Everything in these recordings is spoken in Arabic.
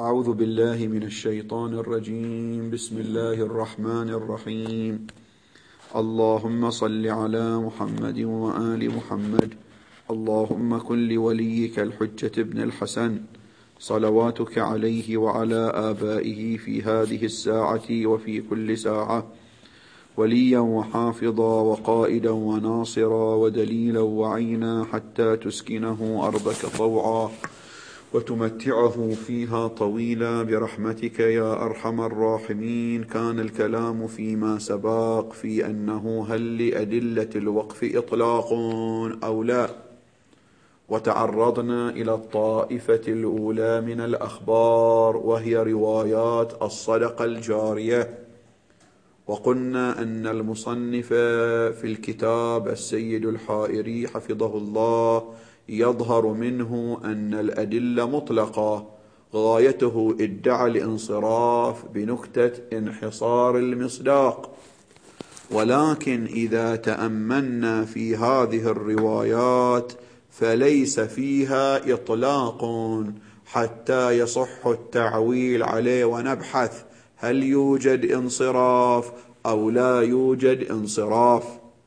أعوذ بالله من الشيطان الرجيم. بسم الله الرحمن الرحيم. اللهم صل على محمد وآل محمد. اللهم كن لوليك الحجة ابن الحسن صلواتك عليه وعلى آبائه في هذه الساعة وفي كل ساعة وليا وحافظا وقائدا وناصرا ودليلا وعينا حتى تسكنه أرضك طوعا وتمتعه فيها طويلا برحمتك يا أرحم الراحمين. كان الكلام فيما سبق في أنه هل لأدلة الوقف إطلاق أو لا، وتعرضنا إلى الطائفة الأولى من الأخبار وهي روايات الصدقة الجارية، وقلنا أن المصنف في الكتاب السيد الحائري حفظه الله يظهر منه أن الأدلة مطلقة، غايته ادعى الانصراف بنكتة انحصار المصداق. ولكن إذا تأملنا في هذه الروايات فليس فيها إطلاق حتى يصح التعويل عليه، ونبحث هل يوجد انصراف أو لا يوجد انصراف،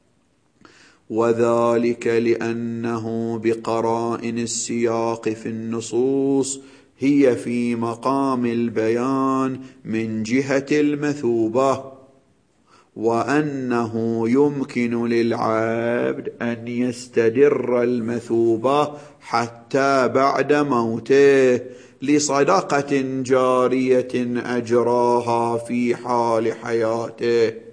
وذلك لأنه بقرائن السياق في النصوص هي في مقام البيان من جهة المثوبة، وأنه يمكن للعبد أن يستدر المثوبة حتى بعد موته لصدقة جارية أجراها في حال حياته.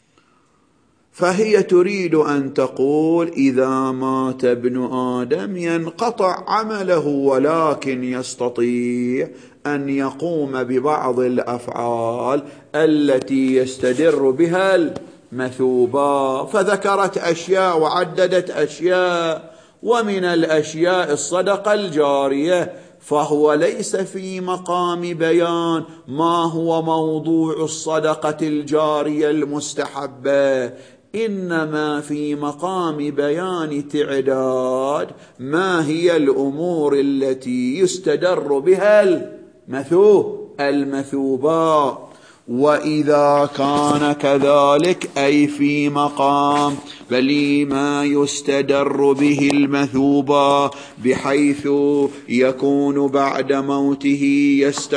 فهي تريد أن تقول إذا مات ابن آدم ينقطع عمله، ولكن يستطيع أن يقوم ببعض الأفعال التي يستدر بها المثوبة، فذكرت أشياء وعددت أشياء، ومن الأشياء الصدقة الجارية، فهو ليس في مقام بيان ما هو موضوع الصدقة الجارية المستحبة، إنما في مقام بيان تعداد ما هي الأمور التي يستدر بها المثوبات. وإذا كان كذلك أي في مقام بل ما يستدر به المثوبة بحيث يكون بعد موته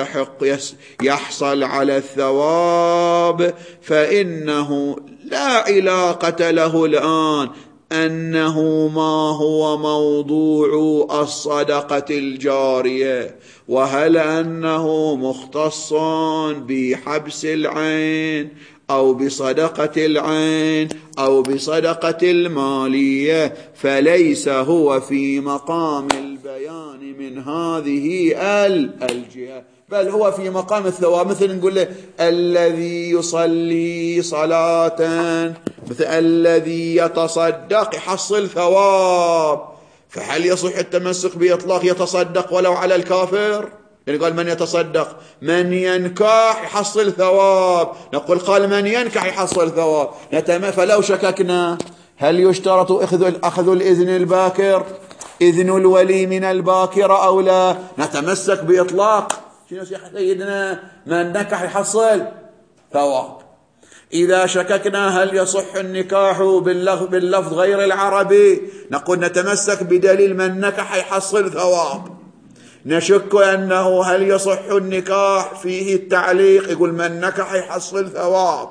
يحصل على الثواب، فإنه لا علاقة له الآن أنه ما هو موضوع الصدقة الجارية، وهل أنه مختص بحبس العين أو بصدقة العين أو بصدقة المالية، فليس هو في مقام البيان من هذه الجهة، بل هو في مقام الثواب. مثل نقول له الذي يصلي صلاة، مثل الذي يتصدق يحصل ثواب، فهل يصح التمسك بإطلاق يتصدق ولو على الكافر؟ يعني قال من يتصدق، من ينكح يحصل ثواب، نقول قال من ينكح يحصل ثواب. فلو شككنا هل يشترط أخذ الإذن الباكر، إذن الولي من الباكر أو لا، نتمسك بإطلاق شنو سيدنا من نكح يحصل ثواب. إذا شككنا هل يصح النكاح باللفظ غير العربي، نقول نتمسك بدليل من نكح يحصل ثواب. نشك أنه هل يصح النكاح فيه التعليق، يقول من نكح يحصل ثواب،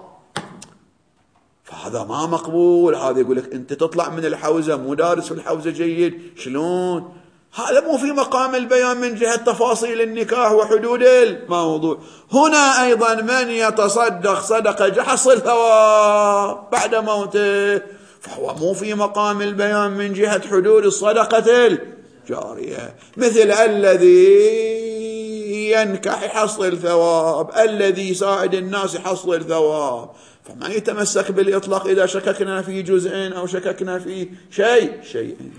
فهذا ما مقبول. هذا يقول لك أنت تطلع من الحوزة مو دارس في الحوزة جيد، شلون؟ هذا مو في مقام البيان من جهة تفاصيل النكاح وحدود الموضوع. هنا أيضا من يتصدق صدقة يحصل ثواب بعد موته، فهو مو في مقام البيان من جهة حدود الصدقة الجارية. مثل الذي ينكح يحصل ثواب، الذي يساعد الناس يحصل ثواب، فما يتمسك بالإطلاق إذا شككنا في جزئين أو شككنا في شيئين.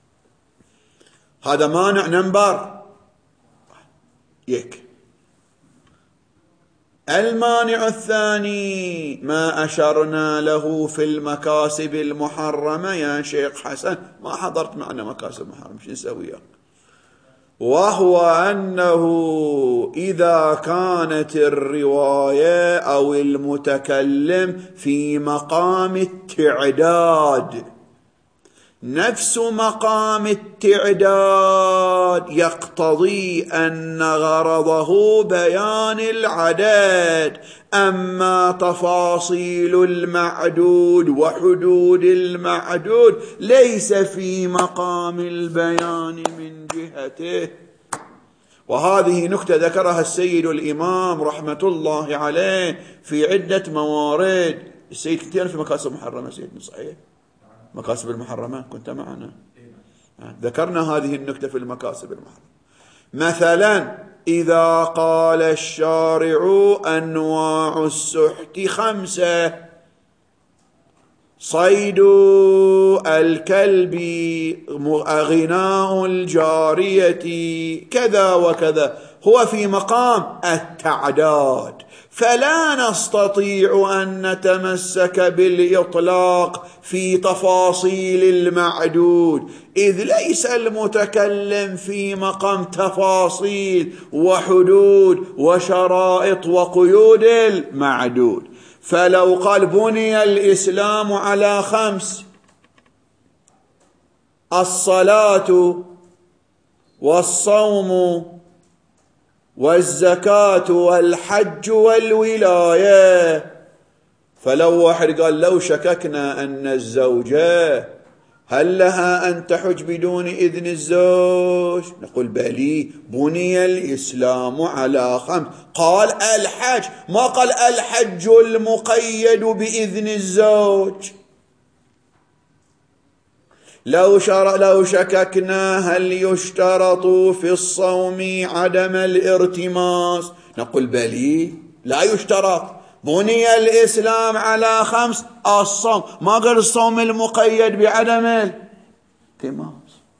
هذا مانع نمبر يك. المانع الثاني ما أشرنا له في المكاسب المحرمة. يا شيخ حسن ما حضرت معنا مكاسب محرمة، شو نسوي؟ وهو أنه إذا كانت الرواية أو المتكلم في مقام التعداد نفس مقام التعداد يقتضي أن غرضه بيان العدد، أما تفاصيل المعدود وحدود المعدود ليس في مقام البيان من جهته. وهذه نكتة ذكرها السيد الإمام رحمة الله عليه في عدة موارد. السيد كثير في مكاسب محرمة سيدنا، صحيح؟ مكاسب المحرمة كنت معنا، ذكرنا هذه النكتة في المكاسب المحرمة. مثلا إذا قال الشارع أنواع السحت 5: صيد الكلب، غناء الجارية، كذا وكذا، هو في مقام التعداد، فلا نستطيع أن نتمسك بالإطلاق في تفاصيل المعدود، إذ ليس المتكلم في مقام تفاصيل وحدود وشرائط وقيود المعدود. فلو قال بني الإسلام على 5: الصلاة والصوم والزكاة والحج والولاية، فلو واحد قال لو شككنا أن الزوجة هل لها أن تحج بدون إذن الزوج؟ نقول بلي، بني الإسلام على 5، قال الحج، ما قال الحج المقيد بإذن الزوج. لو شككنا هل يشترط في الصوم عدم الارتماس؟ نقول بلي لا يشترط، بني الإسلام على 5، الصوم، ما قال الصوم المقيد بعدم الالتماس.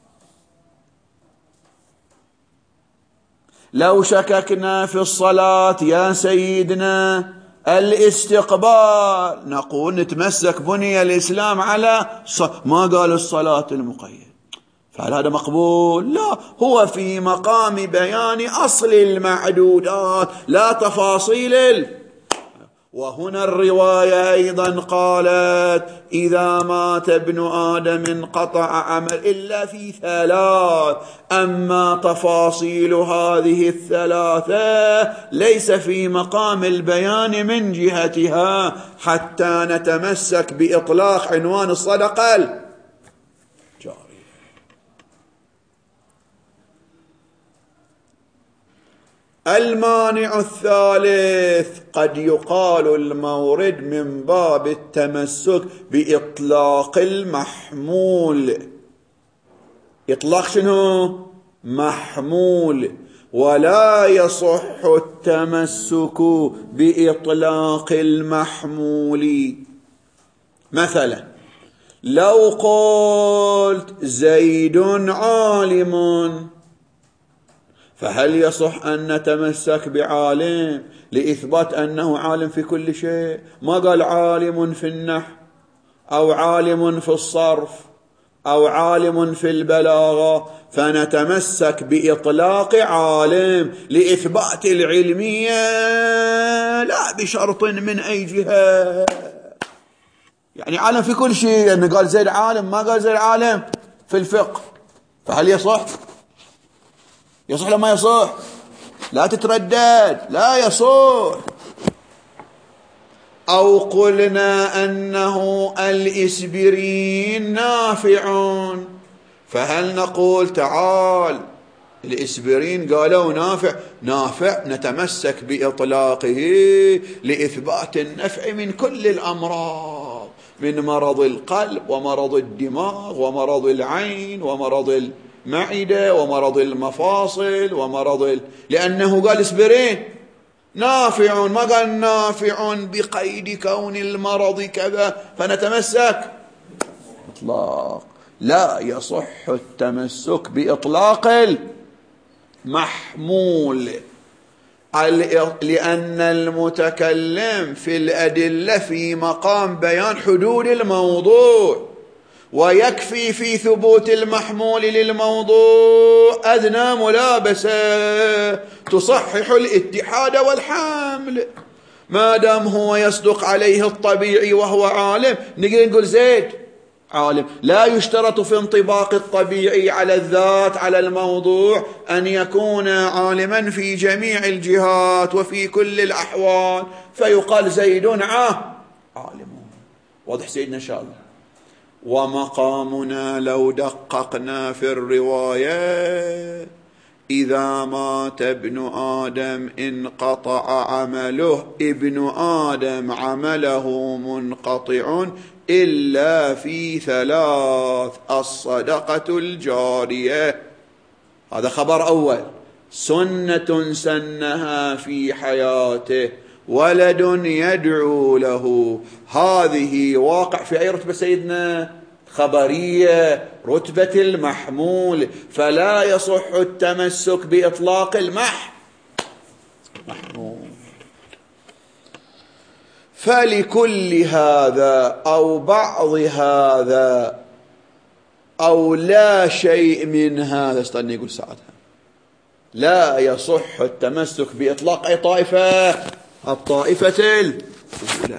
لو شككنا في الصلاة يا سيدنا الاستقبال، نقول نتمسك بني الإسلام على ما قال الصلاة المقيد، فهل هذا مقبول؟ لا، هو في مقام بيان أصل المعدودات لا تفاصيل. وهنا الرواية أيضا قالت إذا مات ابن آدم انقطع عمل إلا في 3، أما تفاصيل هذه الثلاثة ليس في مقام البيان من جهتها، حتى نتمسك بإطلاق عنوان الصدقة الجارية. المانع الثالث: قد يقال المورد من باب التمسك بإطلاق المحمول. إطلاق شنو؟ محمول. ولا يصح التمسك بإطلاق المحمول. مثلا لو قلت زيد عالم، فهل يصح أن نتمسك بعالم لإثبات أنه عالم في كل شيء؟ ما قال عالم في النحو أو عالم في الصرف أو عالم في البلاغة، فنتمسك بإطلاق عالم لإثبات العلمية لا بشرط من أي جهة. يعني عالم في كل شيء، لأنه قال زيد عالم، ما قال زيد عالم في الفقه، فهل يصح؟ يصح لما يصح؟ لا تتردد، لا يصح. أو قلنا أنه الإسبرين نافع، فهل نقول تعال الإسبرين قالوا نافع نتمسك بإطلاقه لإثبات النفع من كل الأمراض، من مرض القلب ومرض الدماغ ومرض العين ومرض المعدة ومرض المفاصل ومرض لأنه قال إسبرين نافع، ما قال نافع بقيد كون المرض كذا، فنتمسك إطلاق. لا يصح التمسك بإطلاق المحمول، لأن المتكلم في الأدلة في مقام بيان حدود الموضوع، ويكفي في ثبوت المحمول للموضوع أدنى ملابسة تصحح الاتحاد والحمل. ما دام هو يصدق عليه الطبيعي وهو عالم، نقدر نقول زيد عالم. لا يشترط في انطباق الطبيعي على الذات على الموضوع أن يكون عالما في جميع الجهات وفي كل الأحوال، فيقال زيد عالم. واضح سيدنا إن شاء الله. ومقامنا لو دققنا في الرواية: إذا مات ابن آدم انقطع عمله، ابن آدم عمله منقطع إلا في 3: الصدقة الجارية، هذا خبر أول، سنة سنها في حياته، ولد يدعو له. هذه واقع في أي رتبة سيدنا؟ خبرية، رتبة المحمول، فلا يصح التمسك بإطلاق المحمول. فلكل هذا أو بعض هذا أو لا شيء من هذا، استنى يقول ساعتها لا يصح التمسك بإطلاق أي طائفة، الطائفة الأولى.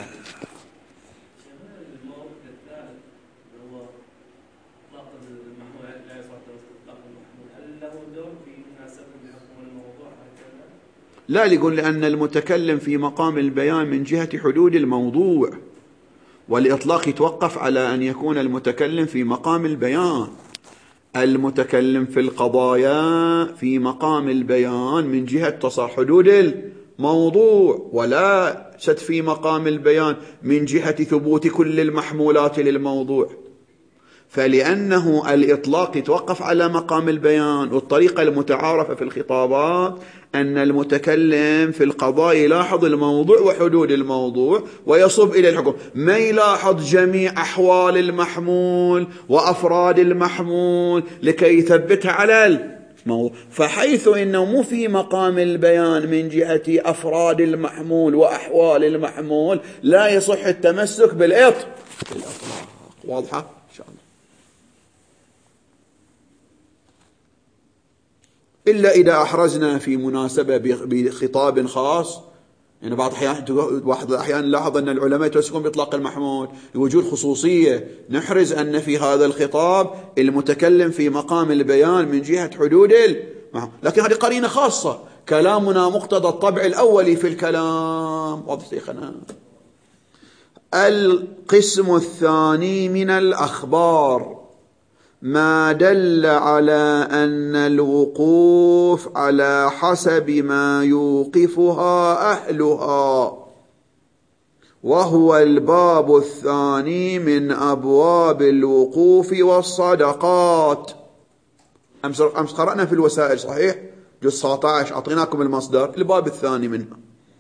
لا، يقول لأن المتكلم في مقام البيان من جهة حدود الموضوع، والإطلاق يتوقف على أن يكون المتكلم في مقام البيان. المتكلم في القضايا في مقام البيان من جهة حدود الموضوع، ولا ست في مقام البيان من جهة ثبوت كل المحمولات للموضوع. فلأنه الإطلاق يتوقف على مقام البيان، والطريقة المتعارفة في الخطابات أن المتكلم في القضاء يلاحظ الموضوع وحدود الموضوع ويصب إلى الحكم، ما يلاحظ جميع أحوال المحمول وأفراد المحمول لكي يثبتها على الموضوع. فحيث إنه مو في مقام البيان من جهة أفراد المحمول وأحوال المحمول، لا يصح التمسك بالإطلاق. واضحة إن شاء الله. إلا إذا أحرزنا في مناسبة بخطاب خاص، يعني بعض الأحيان لاحظ أن العلماء يتمسكون بإطلاق المحمول لوجود خصوصية، نحرز أن في هذا الخطاب المتكلم في مقام البيان من جهة حدود المحمول، لكن هذه قرينة خاصة، كلامنا مقتضى الطبع الأولي في الكلام. واضح شيخنا؟ القسم الثاني من الأخبار ما دل على أن الوقوف على حسب ما يوقفها أهلها، وهو الباب الثاني من أبواب الوقوف والصدقات. أمس قرأنا في الوسائل صحيح؟ جزء 19 أعطيناكم المصدر، الباب الثاني منها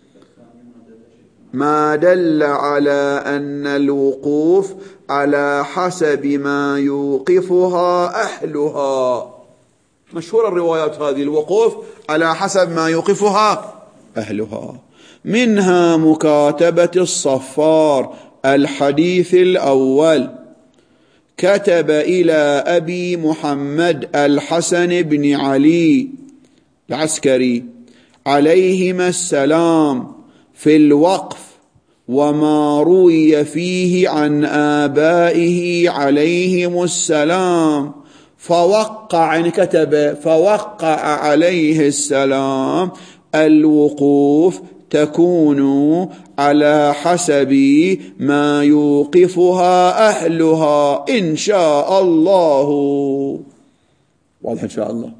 ما دل على أن الوقوف على حسب ما يوقفها أهلها. مشهور الروايات هذه، الوقوف على حسب ما يوقفها أهلها. منها مكاتبة الصفار، الحديث الأول: كتب إلى أبي محمد الحسن بن علي العسكري عليهما السلام في الوقف وما روي فيه عن آبائه عليهم السلام، فوقع، يعني كتب فوقع عليه السلام. الوقوف تكون على حسب ما يوقفها أهلها إن شاء الله. واضح إن شاء الله.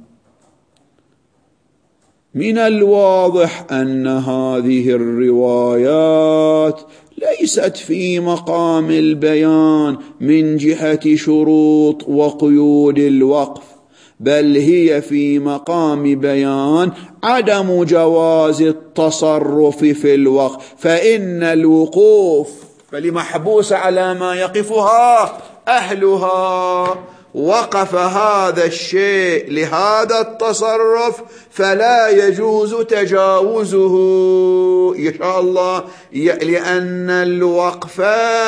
من الواضح أن هذه الروايات ليست في مقام البيان من جهة شروط وقيود الوقف، بل هي في مقام بيان عدم جواز التصرف في الوقف، فإن الوقوف فلمحبوس على ما يقفها أهلها، وقف هذا الشيء لهذا التصرف فلا يجوز تجاوزه إن شاء الله، لأن الوقف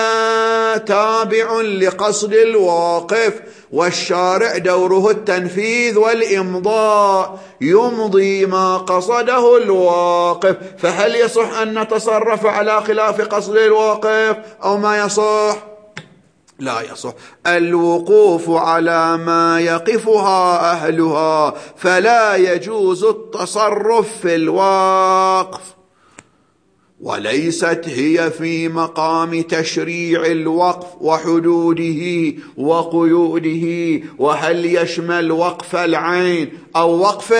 تابع لقصد الواقف، والشارع دوره التنفيذ والإمضاء، يمضي ما قصده الواقف. فهل يصح أن نتصرف على خلاف قصد الواقف أو ما يصح؟ لا يصح. الوقوف على ما يقفها أهلها، فلا يجوز التصرف في الوقف، وليست هي في مقام تشريع الوقف وحدوده وقيوده. وهل يشمل وقف العين أو وقف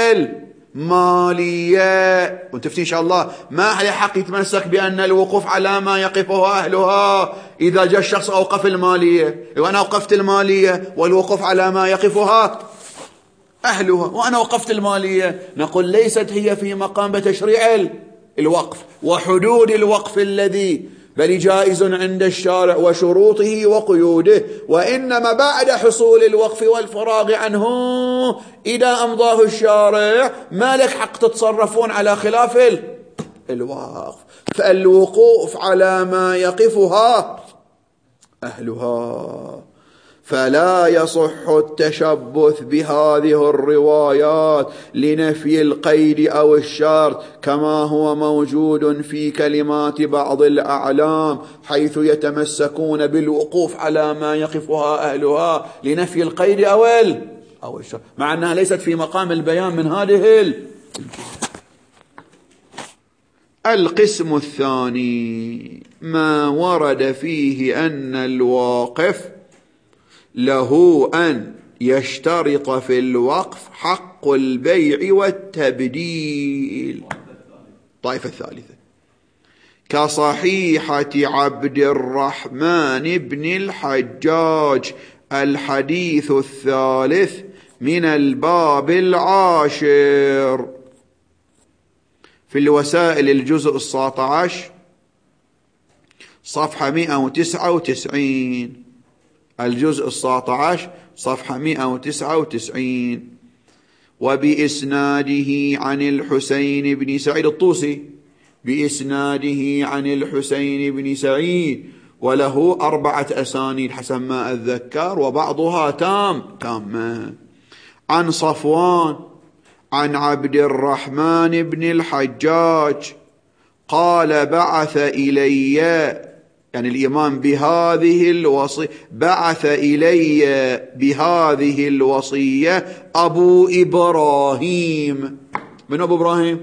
المالية؟ وانتفتي إن شاء الله ما على حق يتمسك بأن الوقوف على ما يقفه أهلها إذا جاء الشخص أوقف المالية، وأنا أوقفت المالية والوقوف على ما يقفها أهلها وأنا وقفت المالية، نقول ليست هي في مقام تشريع الوقف وحدود الوقف الذي بل جائز عند الشارع وشروطه وقيوده، وإنما بعد حصول الوقف والفراغ عنه إذا أمضاه الشارع ما لك حق تتصرفون على خلاف الوقف. فالوقوف على ما يقفها أهلها، فلا يصح التشبث بهذه الروايات لنفي القيد أو الشرط، كما هو موجود في كلمات بعض الأعلام حيث يتمسكون بالوقوف على ما يقفها أهلها لنفي القيد أو الشرط، مع أنها ليست في مقام البيان من هذه القسم الثاني ما ورد فيه أن الواقف له أن يشترط في الوقف حق البيع والتبديل. طائفة الثالثة كصحيحة عبد الرحمن بن الحجاج، الحديث الثالث من الباب 10 في الوسائل الجزء 19 صفحة 199، الجزء 19 صفحة 199. وبإسناده عن الحسين بن سعيد الطوسي، بإسناده عن الحسين بن سعيد، وله 4 أسانيد حسب ما أتذكر وبعضها تامة. عن صفوان عن عبد الرحمن بن الحجاج قال بعث إلي، يعني الإمام بهذه الوصية، بعث إلي بهذه الوصية أبو إبراهيم. من أبو إبراهيم؟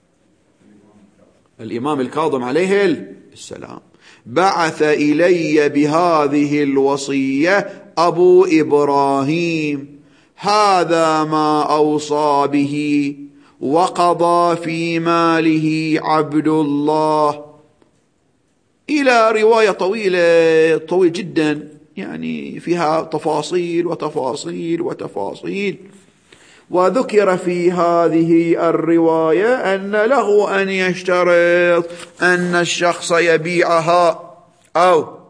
الإمام الكاظم عليه السلام. بعث إلي بهذه الوصية أبو إبراهيم، هذا ما أوصى به وقضى في ماله عبد الله، إلى رواية طويلة جدا يعني فيها تفاصيل وتفاصيل وتفاصيل. وذكر في هذه الرواية أن له أن يشترط أن الشخص يبيعها أو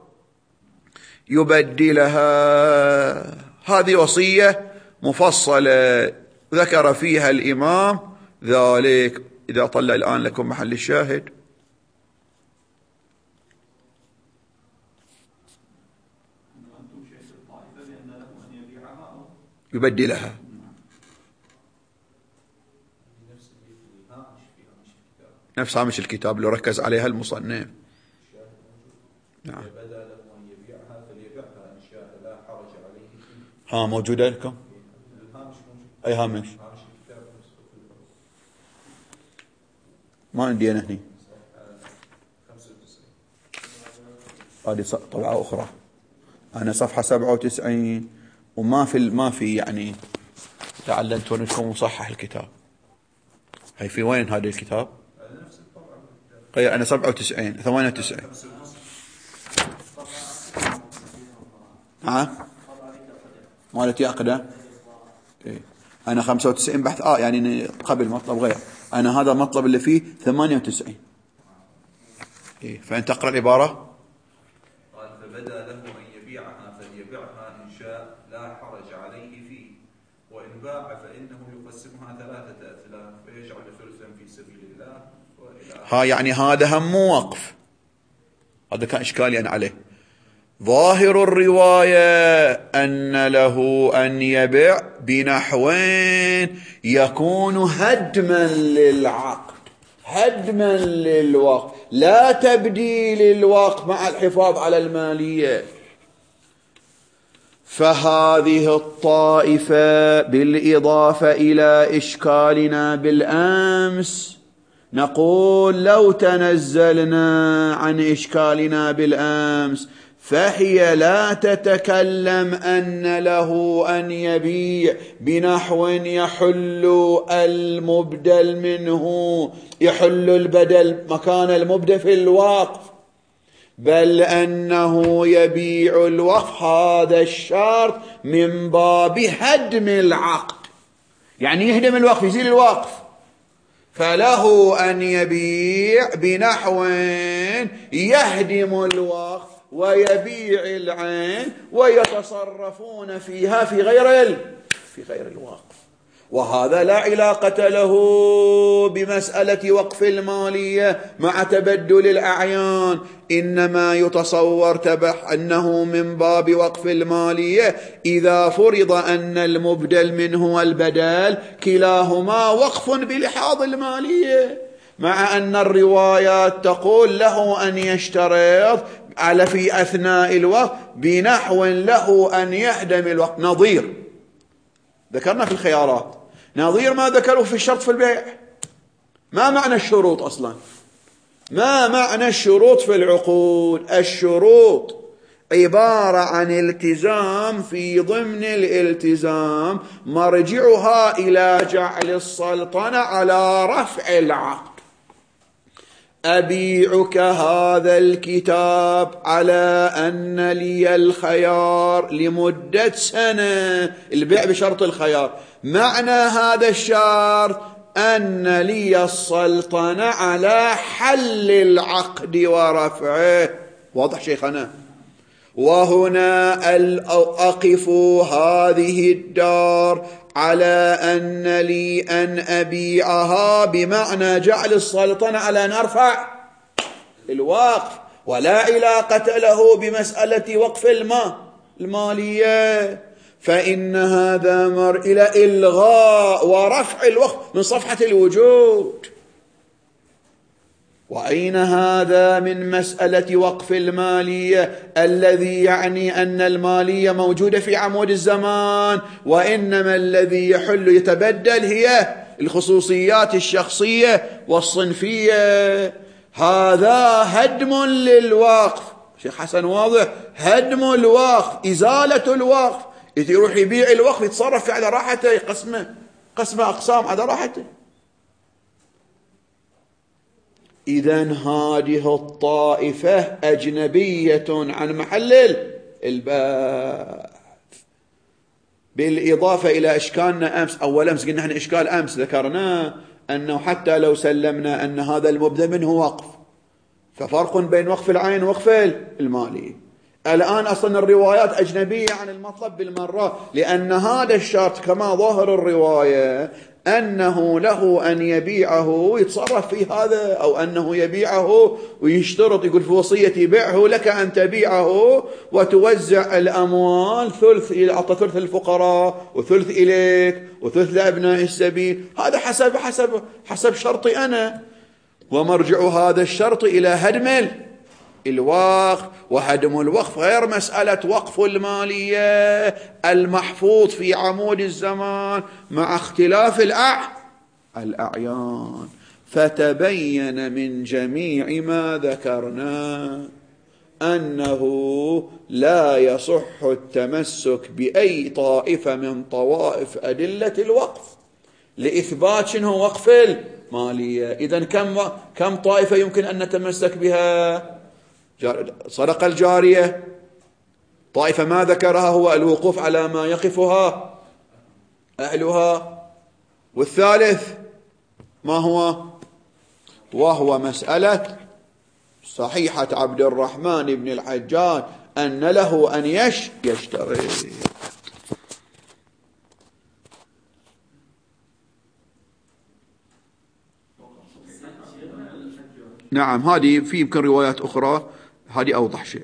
يبدلها. هذه وصية مفصلة ذكر فيها الإمام ذلك. إذا طلع الآن لكم محل الشاهد، يبدلها. نفس هامش الكتاب اللي ركز عليها المصنف. نعم. ها موجودة لكم؟ أي هامش؟ ما عندي أنا هني. هذه طبعة أخرى. أنا صفحة 97 وما في يعني لعل أنتم لكم مصحح الكتاب. هي في وين هذا الكتاب؟ غير أنا 97 98. مالتي أقدم. إيه. أنا 95 بحث يعني قبل مطلب غير. أنا هذا المطلب اللي فيه 98. إيه. فأنت تقرأ العبارة. قال فبدا له أن يبيعها فليبيعها إن شاء لا حرج عليه يعني هذا هم وقف. هذا كان إشكاليا عليه. ظاهر الرواية أن له أن يبيع بنحوين يكون هدما للعقد، هدما للوقف، لا تبديل الوقف مع الحفاظ على المالية. فهذه الطائفة بالإضافة إلى إشكالنا بالأمس، نقول لو تنزلنا عن إشكالنا بالأمس فهي لا تتكلم أن له أن يبيع بنحو يحل المبدل منه، يحل البدل مكان المبدل في الوقف، بل أنه يبيع الوقف. هذا الشرط من باب هدم العقد، يعني يهدم الوقف، يزيل الوقف. فله أن يبيع بنحو يهدم الوقف ويبيع العين ويتصرفون فيها في غير الوقف. وهذا لا علاقة له بمسألة وقف المالية مع تبدل الأعيان، إنما يتصور تبح أنه من باب وقف المالية إذا فرض أن المبدل منه والبدل كلاهما وقف بلحاظ المالية، مع أن الروايات تقول له أن يشترط على في أثناء الوقت بنحو له أن يهدم الوقت. نظير ذكرنا في الخيارات، نظير ما ذكروا في الشرط في البيع. ما معنى الشروط أصلا؟ ما معنى الشروط في العقود؟ الشروط عبارة عن التزام في ضمن الالتزام مرجعها إلى جعل السلطنة على رفع العقد. أبيعك هذا الكتاب على أن لي الخيار لمدة سنة، البيع بشرط الخيار. معنى هذا الشرط أن لي السلطنة على حل العقد ورفعه. واضح شيخنا؟ وهنا أقف هذه الدار على أن لي أن أبيعها بمعنى جعل السلطنة على أن أرفع الوقف، ولا علاقة له بمسألة وقف المالية. فإن هذا مر إلى إلغاء ورفع الوقف من صفحة الوجود. وأين هذا من مسألة وقف المالية الذي يعني أن المالية موجودة في عمود الزمان، وإنما الذي يحل يتبدل هي الخصوصيات الشخصية والصنفية. هذا هدم للوقف. شيخ حسن واضح؟ هدم الوقف، إزالة الوقف، يروح يبيع الوقف، يتصرف على راحته، قسم أقسام على راحته. إذن هذه الطائفة أجنبية عن محل البحث. بالإضافة إلى إشكالنا أمس، أول أمس قلنا إحنا إشكال أمس ذكرنا أنه حتى لو سلمنا أن هذا المبدأ منه وقف، ففرق بين وقف العين ووقف المالي. الآن أصلا الروايات أجنبية عن المطلب بالمرة، لأن هذا الشرط كما ظاهر الرواية أنه له أن يبيعه يتصرف في هذا، أو أنه يبيعه ويشترط، يقول في وصية بيعه لك أن تبيعه وتوزع الأموال، أعطى ثلث الفقراء وثلث إليك وثلث لأبناء السبيل. هذا حسب شرطي أنا. ومرجع هذا الشرط إلى هدم الوقف، وهدم الوقف غير مسألة وقف المالية المحفوظ في عمود الزمان مع اختلاف الأعيان. فتبين من جميع ما ذكرنا أنه لا يصح التمسك بأي طائفة من طوائف أدلة الوقف لإثبات شنو وقف المالية. إذن كم طائفة يمكن أن نتمسك بها؟ صدق الجارية طائفة ما ذكرها هو الوقوف على ما يقفها أهلها. والثالث ما هو؟ وهو مسألة صحيحة عبد الرحمن بن الحجاج أن له أن يشتري. نعم هذه في يمكن روايات أخرى هذه أوضح شيء.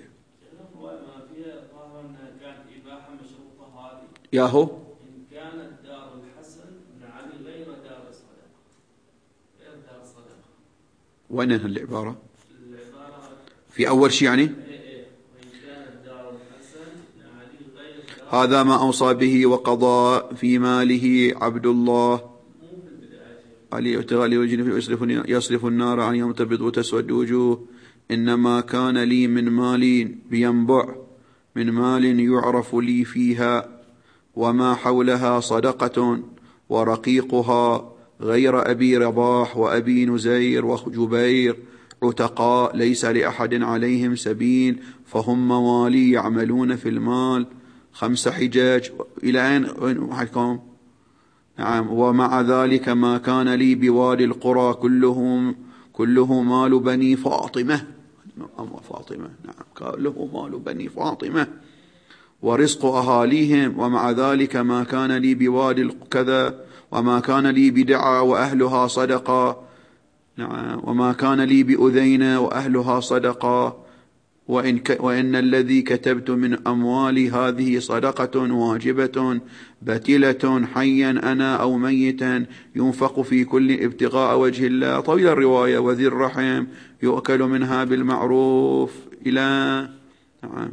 ياهو إن كانت دار الحسن بن علي غير دار الصدقة، غير دار الصدقة. وين العبارة؟ في أول شيء يعني وإن كانت دار الحسن بن علي غير دار هذا ما أوصى به وقضى في ماله عبد الله علي يبتغى وجهه يصرف النار عن يوم تبيض وتسود وجوه. إنما كان لي من مال بينبع، من مال يعرف لي فيها، وما حولها صدقة، ورقيقها غير أبي رباح وأبي نزير وجبير عتقاء ليس لأحد عليهم سبيل، فهم موالي يعملون في المال. 5 حجاج إلى أين حكم؟ نعم. ومع ذلك ما كان لي بوادي القرى كله مال بني فاطمة. نعم كله مال بني فاطمة ورزق أهاليهم. ومع ذلك ما كان لي بوادي كذا، وما كان لي بدعا وأهلها صدقة. نعم. وما كان لي بأذينة وأهلها صدقة. وإن الذي كتبت من أموالي هذه صدقة واجبة بتلة حيا أنا أو ميتا ينفق في كل ابتغاء وجه الله. طويل الرواية. وذي الرحم يؤكل منها بالمعروف إلى نعم.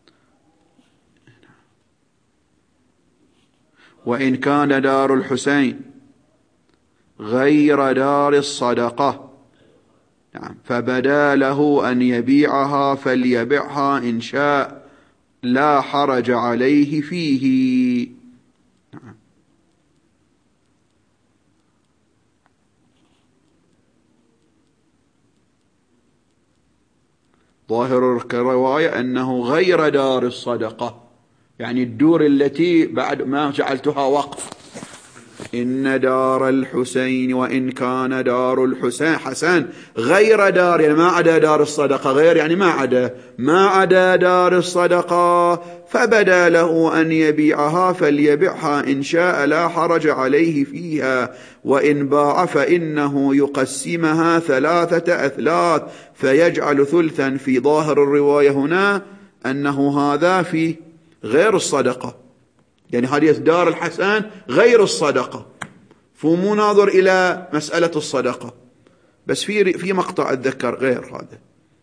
وإن كان دار الحسين غير دار الصدقة، نعم، فبدا له أن يبيعها فليبعها إن شاء، لا حرج عليه فيه. نعم. ظاهر الرواية أنه غير دار الصدقة، يعني الدور التي بعد ما جعلتها وقف. إن دار الحسين، وإن كان دار الحسين حسن غير دار، يعني ما عدا دار الصدقة، غير يعني ما عدا دار الصدقة، فبدا له أن يبيعها فليبعها إن شاء، لا حرج عليه فيها. وإن باع فإنه يقسمها 3 أثلاث فيجعل ثلثا. في ظاهر الرواية هنا أنه هذا في غير الصدقة، يعني هذه دار الحسن غير الصدقة، فمو ناظر إلى مسألة الصدقة، بس في مقطع أتذكر غير هذا.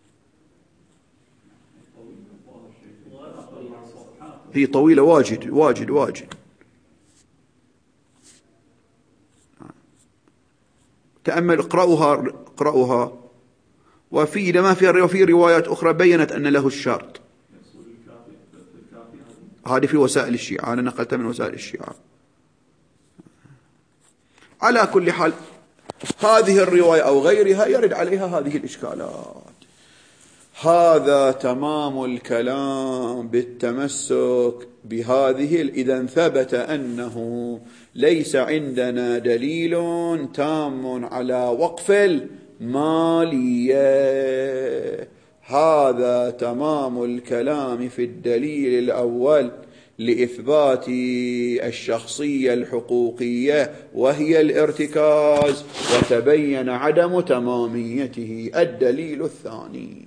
هي طويلة واجد واجد واجد. تأمل اقرأوها. وفي لما في روايات أخرى بيّنت أن له الشرط. هذه في وسائل الشيعة، أنا نقلتها من وسائل الشيعة. على كل حال هذه الرواية أو غيرها يرد عليها هذه الإشكالات. هذا تمام الكلام بالتمسك بهذه. إذا ثبت أنه ليس عندنا دليل تام على وقف المالية. هذا تمام الكلام في الدليل الأول لإثبات الشخصية الحقوقية وهي الارتكاز، وتبين عدم تماميته. الدليل الثاني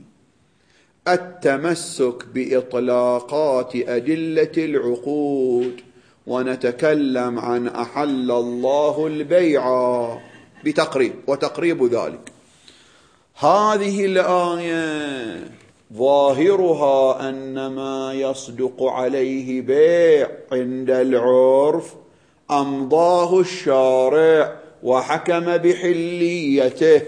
التمسك بإطلاقات أدلة العقود، ونتكلم عن أحل الله البيع بتقريب وتقريب ذلك. هذه الآية ظاهرها أن ما يصدق عليه بيع عند العرف أمضاه الشارع وحكم بحليته.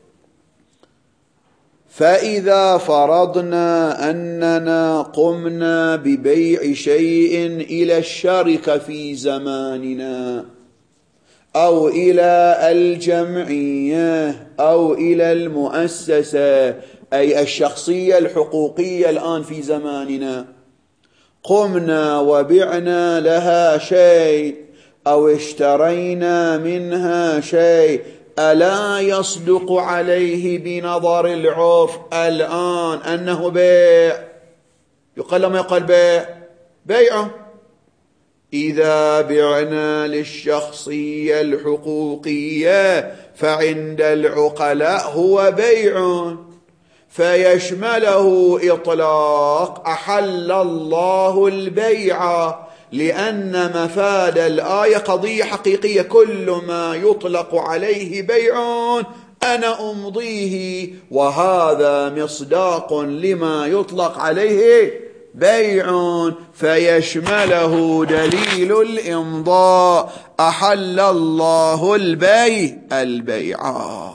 فإذا فرضنا أننا قمنا ببيع شيء إلى الشركة في زماننا، أو إلى الجمعية، أو إلى المؤسسة، أي الشخصية الحقوقية الآن في زماننا، قمنا وبعنا لها شيء أو اشترينا منها شيء، ألا يصدق عليه بنظر العرف الآن أنه بيع؟ يقال لما يقال بيع بيعه، إذا بعنا للشخصية الحقوقية فعند العقلاء هو بيع، فيشمله إطلاق أحل الله البيع، لأن مفاد الآية قضية حقيقية. كل ما يطلق عليه بيع أنا أمضيه، وهذا مصداق لما يطلق عليه بيع، فيشمله دليل الإمضاء أحل الله البيع.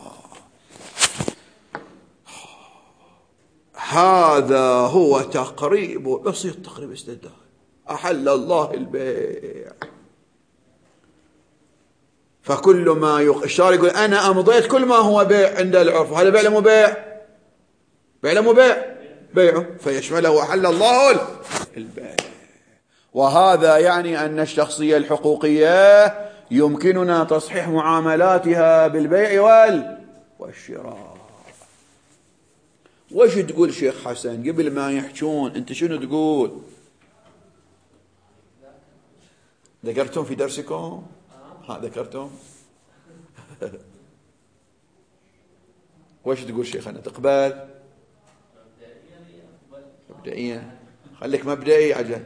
هذا هو تقريب بسيط، تقريب استدلال أحل الله البيع. فكل ما الشارع يقول أنا أمضيت كل ما هو بيع عند العرف، هذا بيع لمو بيع؟ بيع لمو بيعه، فيشمله أحل الله البيع. وهذا يعني أن الشخصية الحقوقية يمكننا تصحيح معاملاتها بالبيع والشراء. وش تقول شيخ حسن قبل ما يحجون؟ أنت شنو تقول؟ ذكرتم في درسكم؟ ذكرتم؟ وش تقول شيخنا؟ تقبل؟ مبدئيا خليك مبدئي عجل.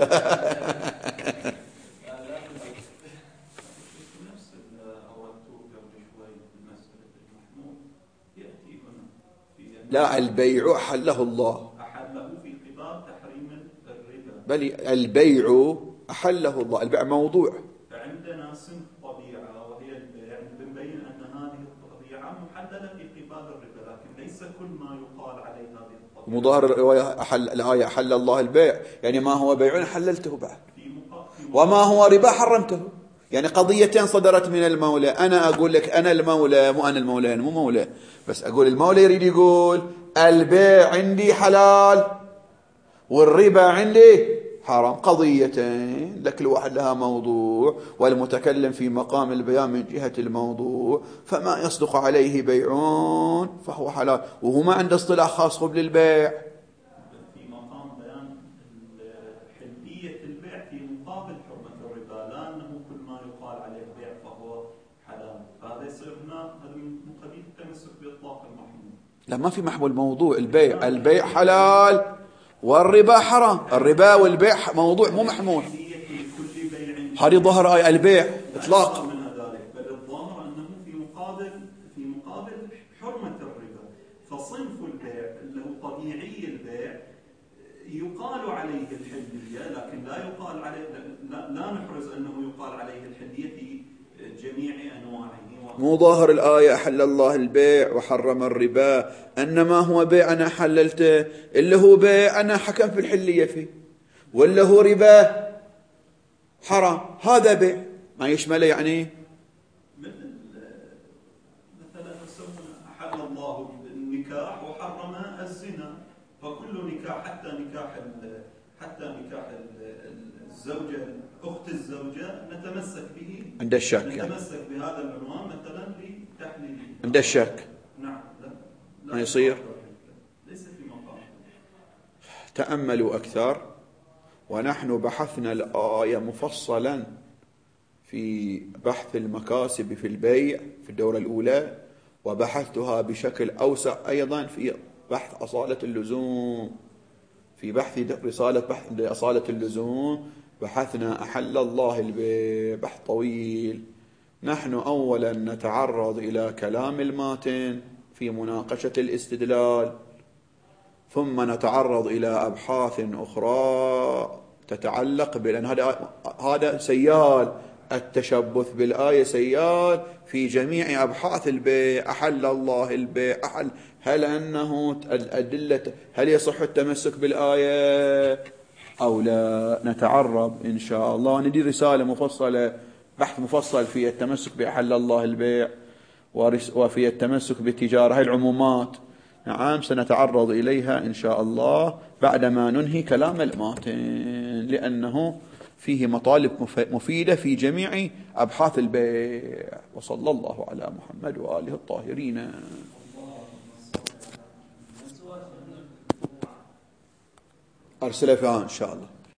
لا، البيع أحله الله، أحله في خطاب تحريم الربا، بل البيع أحله الله. البيع موضوع، فعندنا صنف طبيعة وهي البيع، بنبين أن هذه الطبيعة محددة في قبال الربا، لكن ليس كل ما يقال عليه هذه الطبيعة. مظاهر الآية أحل الله البيع، يعني ما هو بيع حللته بعد، وما هو ربا حرمته. يعني قضيتين صدرت من المولى. أنا أقول لك أنا المولى، مو أنا المولى، مو مولى، بس أقول المولى يريد يقول البيع عندي حلال والربا عندي حرام. قضيتين لكل واحد لها موضوع، والمتكلم في مقام البيان من جهة الموضوع، فما يصدق عليه بيعون فهو حلال، وهو ما عنده اصطلاح خاص قبل البيع. في مقام بيان حلية البيع في مقابل حرمة الربا، لا أنه كل ما يقال عليه بيع فهو حلال. فهذا يصير هنا هذا من قبيل التمسك بإطلاق المحمول. لا، ما في محمول موضوع البيع حلال والربا حرام. الربا والبيع موضوع مو محمول. هذه ظهر آية البيع إطلاق. بل الظاهر أنه في مقابل حرمة الربا، فصنف البيع اللي هو طبيعي البيع يقال عليه الحلية، لكن لا يقال عليه، لا نحرز أنه يقال عليه الحلية في جميع أنواعه. مو ظاهر الآية أحل الله البيع وحرم الربا، أنما هو بيع أنا حللته، اللي هو بيع أنا حكم في الحلية فيه، واللي هو ربا حرام، هذا بيع ما يشمله. يعني مثلا نسمى أحل الله النكاح وحرم الزنا، فكل نكاح حتى نكاح الزوجة أخت الزوجة نتمسك به عند الشك، نتمسك بهذا العنوان مثلا لتحليله عند الشك. نعم، ما يصير. ليس في مقام. تأملوا أكثر. ونحن بحثنا الآية مفصلا في بحث المكاسب في البيع في الدورة الأولى، وبحثتها بشكل أوسع أيضا في بحث أصالة اللزوم. في بحث رسالة بحث لأصالة اللزوم بحثنا أحل الله البيع، بحث طويل. نحن أولا نتعرض إلى كلام الماتن في مناقشة الاستدلال، ثم نتعرض إلى أبحاث أخرى تتعلق بأن هذا سيال التشبث بالآية، سيال في جميع أبحاث البيع. أحل الله البيع، هل أنه الأدلة، هل يصح التمسك بالآية أو لا؟ نتعرض إن شاء الله، ندير رسالة مفصلة، بحث مفصل في التمسك بأحل الله البيع وفي التمسك بالتجارة، هاي العمومات. نعم، سنتعرض إليها إن شاء الله بعدما ننهي كلام الماتن، لأنه فيه مطالب مفيدة في جميع أبحاث البيع. وصلى الله على محمد وآله الطاهرين. أرسل فيها إن شاء الله.